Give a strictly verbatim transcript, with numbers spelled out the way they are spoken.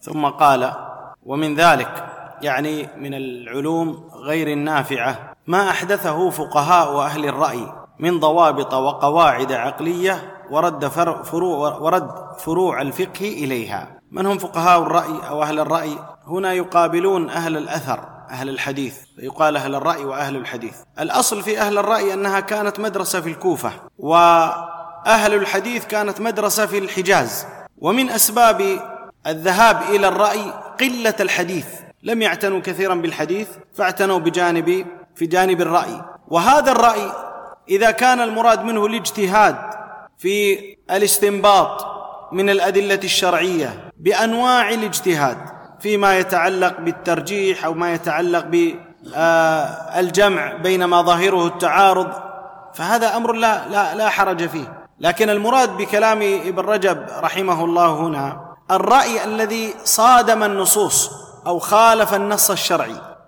ثم قال: ومن ذلك، يعني من العلوم غير النافعة، ما أحدثه فقهاء أهل الرأي من ضوابط وقواعد عقلية ورد فروع, ورد فروع الفقه إليها. من هم فقهاء الرأي أو أهل الرأي؟ هنا يقابلون أهل الأثر، أهل الحديث، يقال أهل الرأي وأهل الحديث. الأصل في أهل الرأي أنها كانت مدرسة في الكوفة، وأهل الحديث كانت مدرسة في الحجاز. ومن أسباب الذهاب إلى الرأي قلة الحديث، لم يعتنوا كثيرا بالحديث فاعتنوا بجانب في جانب الرأي. وهذا الرأي إذا كان المراد منه الاجتهاد في الاستنباط من الأدلة الشرعية بأنواع الاجتهاد فيما يتعلق بالترجيح أو ما يتعلق بالجمع بين ما ظاهره التعارض، فهذا أمر لا, لا, لا حرج فيه. لكن المراد بكلام ابن رجب رحمه الله هنا الرأي الذي صادم النصوص أو خالف النص الشرعي،